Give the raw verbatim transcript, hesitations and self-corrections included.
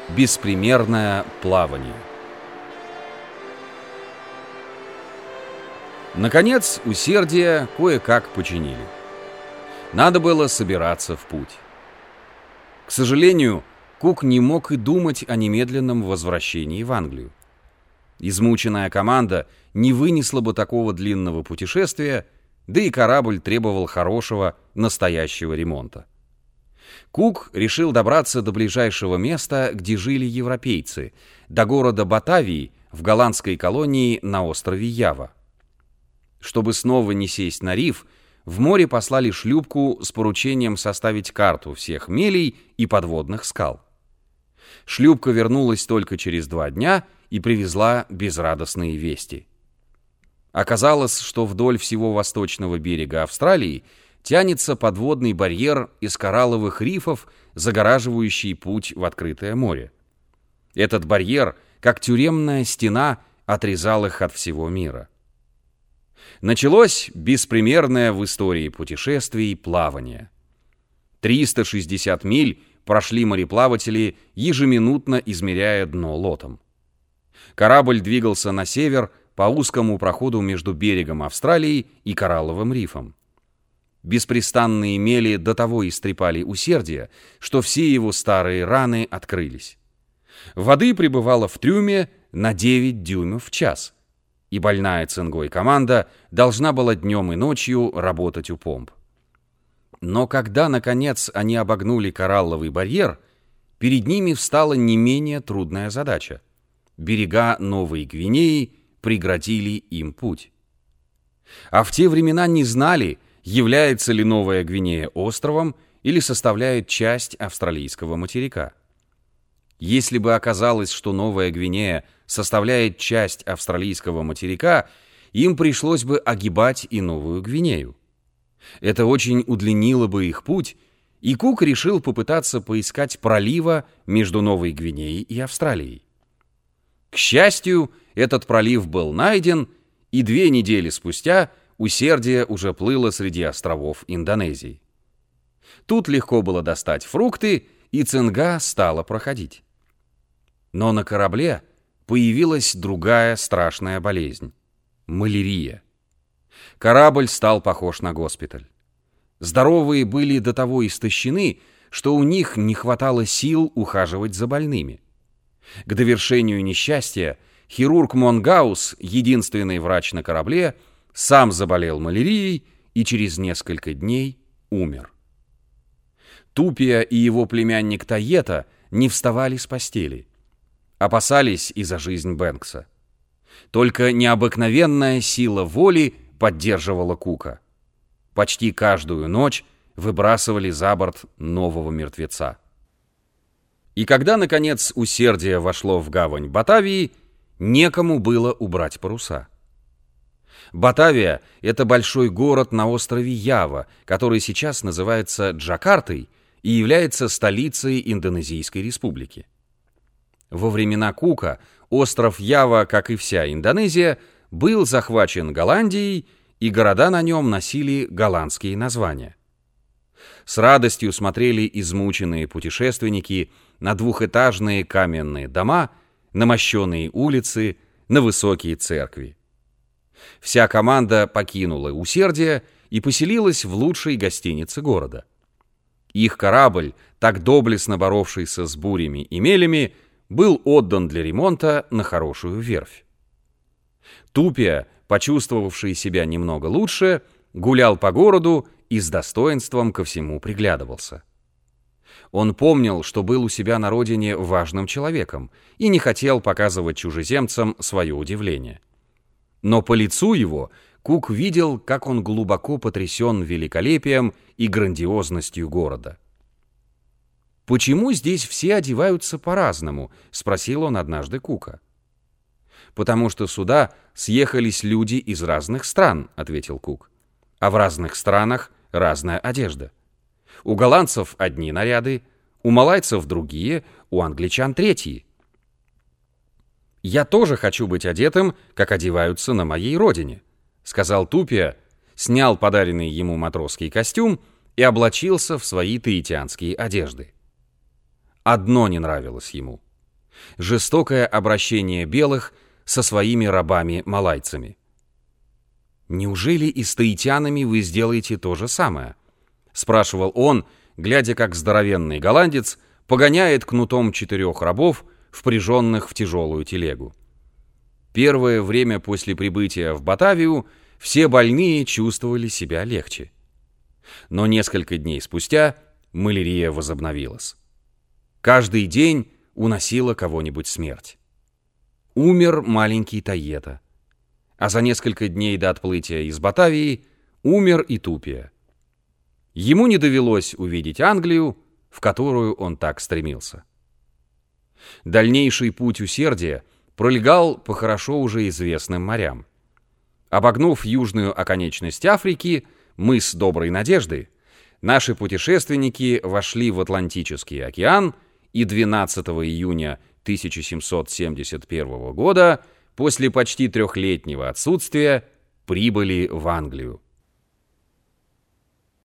Беспримерное плавание. Наконец, усердие кое-как починили. Надо было собираться в путь. К сожалению, Кук не мог и думать о немедленном возвращении в Англию. Измученная команда не вынесла бы такого длинного путешествия, да и корабль требовал хорошего, настоящего ремонта. Кук решил добраться до ближайшего места, где жили европейцы, до города Батавии в голландской колонии на острове Ява. Чтобы снова не сесть на риф, в море послали шлюпку с поручением составить карту всех мелей и подводных скал. Шлюпка вернулась только через два дня и привезла безрадостные вести. Оказалось, что вдоль всего восточного берега Австралии тянется подводный барьер из коралловых рифов, загораживающий путь в открытое море. Этот барьер, как тюремная стена, отрезал их от всего мира. Началось беспримерное в истории путешествий плавание. триста шестьдесят миль прошли мореплаватели, ежеминутно измеряя дно лотом. Корабль двигался на север по узкому проходу между берегом Австралии и коралловым рифом. Беспрестанные мели до того истрепали усердие, что все его старые раны открылись. Воды прибывало в трюме на девять дюймов в час, и больная цингой команда должна была днем и ночью работать у помп. Но когда, наконец, они обогнули коралловый барьер, перед ними встала не менее трудная задача. Берега Новой Гвинеи преградили им путь. А в те времена не знали, является ли Новая Гвинея островом или составляет часть австралийского материка. Если бы оказалось, что Новая Гвинея составляет часть австралийского материка, им пришлось бы огибать и Новую Гвинею. Это очень удлинило бы их путь, и Кук решил попытаться поискать пролива между Новой Гвинеей и Австралией. К счастью, этот пролив был найден, и две недели спустя усердие уже плыло среди островов Индонезии. Тут легко было достать фрукты, и цинга стала проходить. Но на корабле появилась другая страшная болезнь — малярия. Корабль стал похож на госпиталь. Здоровые были до того истощены, что у них не хватало сил ухаживать за больными. К довершению несчастья хирург Монгаус, единственный врач на корабле, сам заболел малярией и через несколько дней умер. Тупия и его племянник Таета не вставали с постели. Опасались и за жизнь Бэнкса. Только необыкновенная сила воли поддерживала Кука. Почти каждую ночь выбрасывали за борт нового мертвеца. И когда, наконец, усердие вошло в гавань Батавии, некому было убрать паруса. Батавия — это большой город на острове Ява, который сейчас называется Джакартой и является столицей Индонезийской республики. Во времена Кука остров Ява, как и вся Индонезия, был захвачен Голландией, и города на нем носили голландские названия. С радостью смотрели измученные путешественники на двухэтажные каменные дома, на мощеные улицы, на высокие церкви. Вся команда покинула усердие и поселилась в лучшей гостинице города. Их корабль, так доблестно боровшийся с бурями и мелями, был отдан для ремонта на хорошую верфь. Тупия, почувствовавший себя немного лучше, гулял по городу и с достоинством ко всему приглядывался. Он помнил, что был у себя на родине важным человеком и не хотел показывать чужеземцам свое удивление. Но по лицу его Кук видел, как он глубоко потрясен великолепием и грандиозностью города. «Почему здесь все одеваются по-разному?» — спросил он однажды Кука. «Потому что сюда съехались люди из разных стран», — ответил Кук. «А в разных странах разная одежда. У голландцев одни наряды, у малайцев другие, у англичан третьи. Я тоже хочу быть одетым, как одеваются на моей родине», — сказал Тупия, снял подаренный ему матросский костюм и облачился в свои таитянские одежды. Одно не нравилось ему жестокое обращение белых со своими рабами-малайцами. «Неужели и с таитянами вы сделаете то же самое?» — спрашивал он, глядя, как здоровенный голландец погоняет кнутом четырех рабов, впряженных в тяжелую телегу. Первое время после прибытия в Батавию все больные чувствовали себя легче. Но несколько дней спустя малярия возобновилась. Каждый день уносила кого-нибудь смерть. Умер маленький Таета, а за несколько дней до отплытия из Батавии умер и Тупия. Ему не довелось увидеть Англию, в которую он так стремился. Дальнейший путь усердия пролегал по хорошо уже известным морям. Обогнув южную оконечность Африки, мыс Доброй Надежды, наши путешественники вошли в Атлантический океан и двенадцатого июня тысяча семьсот семьдесят первого года, после почти трехлетнего отсутствия, прибыли в Англию.